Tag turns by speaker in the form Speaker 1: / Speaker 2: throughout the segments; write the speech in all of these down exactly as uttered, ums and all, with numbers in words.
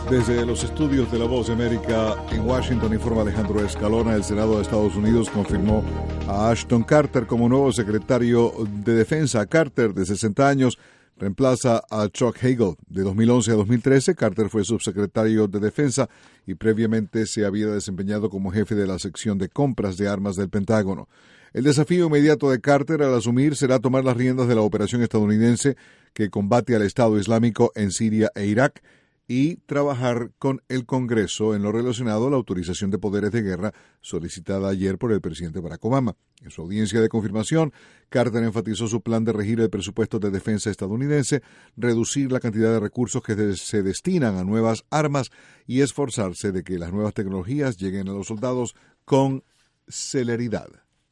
Speaker 1: Desde los estudios de La Voz de América en Washington, informa Alejandro Escalona. El Senado de Estados Unidos confirmó a Ashton Carter como nuevo secretario de Defensa. Carter, de sesenta años, reemplaza a Chuck Hagel. De dos mil once a dos mil trece, Carter fue subsecretario de Defensa y previamente se había desempeñado como jefe de la sección de compras de armas del Pentágono. El desafío inmediato de Carter al asumir será tomar las riendas de la operación estadounidense que combate al Estado Islámico en Siria e Irak y trabajar con el Congreso en lo relacionado a la autorización de poderes de guerra solicitada ayer por el presidente Barack Obama. En su audiencia de confirmación, Carter enfatizó su plan de regir el presupuesto de defensa estadounidense, reducir la cantidad de recursos que de- se destinan a nuevas armas y esforzarse de que las nuevas tecnologías lleguen a los soldados con celeridad.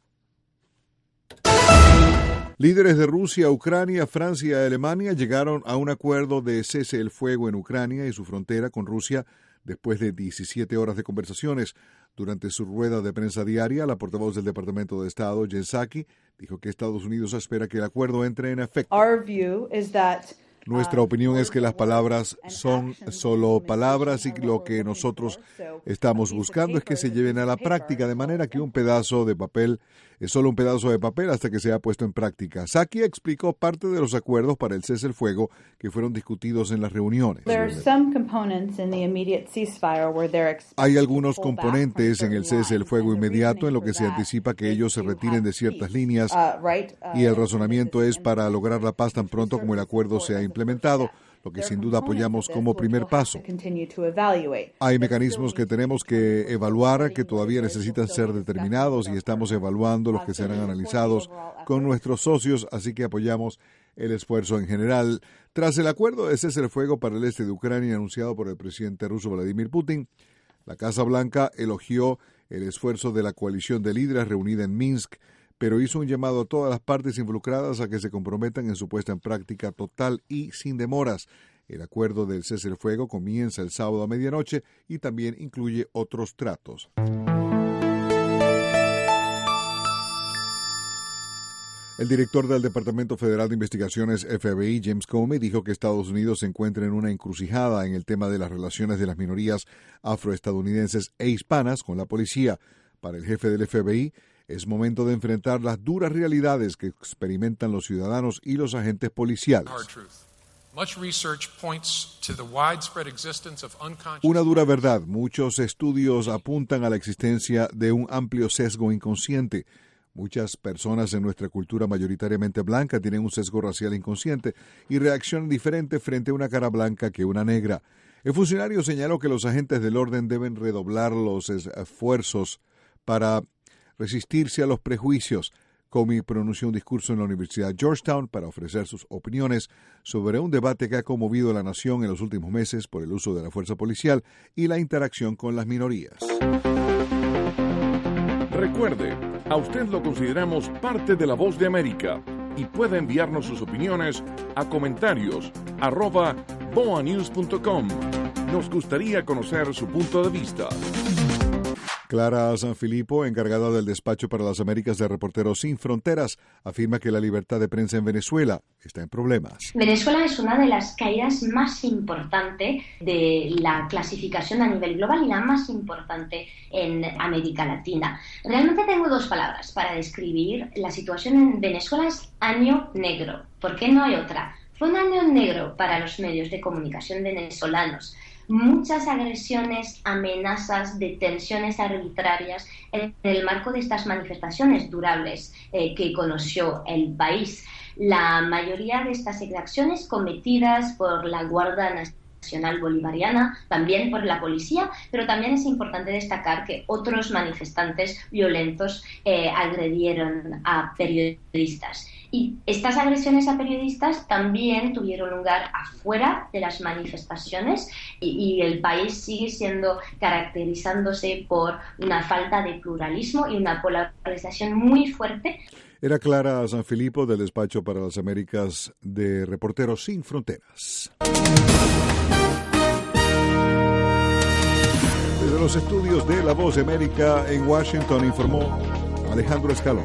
Speaker 1: Líderes de Rusia, Ucrania, Francia y Alemania llegaron a un acuerdo de cese el fuego en Ucrania y su frontera con Rusia después de diecisiete horas de conversaciones. Durante su rueda de prensa diaria, la portavoz del Departamento de Estado, Jen Psaki, dijo que Estados Unidos espera que el acuerdo entre en efecto.
Speaker 2: Our view is that
Speaker 1: Nuestra opinión es que las palabras son solo palabras y lo que nosotros estamos buscando es que se lleven a la práctica, de manera que un pedazo de papel es solo un pedazo de papel hasta que sea puesto en práctica. Psaki explicó parte de los acuerdos para el cese el fuego que fueron discutidos en las reuniones. Hay algunos componentes en el cese el fuego inmediato en lo que se anticipa que ellos se retiren de ciertas líneas y el razonamiento es para lograr la paz tan pronto como el acuerdo sea implementado, lo que sin duda apoyamos como primer paso. Hay mecanismos que tenemos que evaluar que todavía necesitan ser determinados y estamos evaluando los que serán analizados con nuestros socios, así que apoyamos el esfuerzo en general. Tras el acuerdo de cese el fuego para el este de Ucrania anunciado por el presidente ruso Vladimir Putin, la Casa Blanca elogió el esfuerzo de la coalición de líderes reunida en Minsk, pero hizo un llamado a todas las partes involucradas a que se comprometan en su puesta en práctica total y sin demoras. El acuerdo del cese el fuego comienza el sábado a medianoche y también incluye otros tratos. El director del Departamento Federal de Investigaciones F B I, James Comey, dijo que Estados Unidos se encuentra en una encrucijada en el tema de las relaciones de las minorías afroestadounidenses e hispanas con la policía. Para el jefe del F B I, es momento de enfrentar las duras realidades que experimentan los ciudadanos y los agentes policiales. Una dura verdad. Muchos estudios apuntan a la existencia de un amplio sesgo inconsciente. Muchas personas en nuestra cultura mayoritariamente blanca tienen un sesgo racial inconsciente y reaccionan diferente frente a una cara blanca que una negra. El funcionario señaló que los agentes del orden deben redoblar los esfuerzos para resistirse a los prejuicios. Comey pronunció un discurso en la Universidad de Georgetown para ofrecer sus opiniones sobre un debate que ha conmovido a la nación en los últimos meses por el uso de la fuerza policial y la interacción con las minorías.
Speaker 3: Recuerde, a usted lo consideramos parte de La Voz de América y puede enviarnos sus opiniones a comentarios arroba boanews punto com. Nos gustaría conocer su punto de vista.
Speaker 1: Clara Sanfilippo, encargada del despacho para las Américas de Reporteros Sin Fronteras, afirma que la libertad de prensa en Venezuela está en problemas.
Speaker 4: Venezuela es una de las caídas más importantes de la clasificación a nivel global y la más importante en América Latina. Realmente tengo dos palabras para describir la situación en Venezuela: es año negro. ¿Por qué no hay otra? Fue un año negro para los medios de comunicación venezolanos. Muchas agresiones, amenazas, detenciones arbitrarias en el marco de estas manifestaciones durables eh, que conoció el país. La mayoría de estas exacciones cometidas por la Guardia Nacional Bolivariana, también por la policía, pero también es importante destacar que otros manifestantes violentos eh, agredieron a periodistas. Y estas agresiones a periodistas también tuvieron lugar afuera de las manifestaciones y, y el país sigue siendo caracterizándose por una falta de pluralismo y una polarización muy fuerte.
Speaker 1: Era Clara Sanfilippo del despacho para las Américas de Reporteros Sin Fronteras. Desde los estudios de La Voz de América en Washington informó Alejandro Escalona.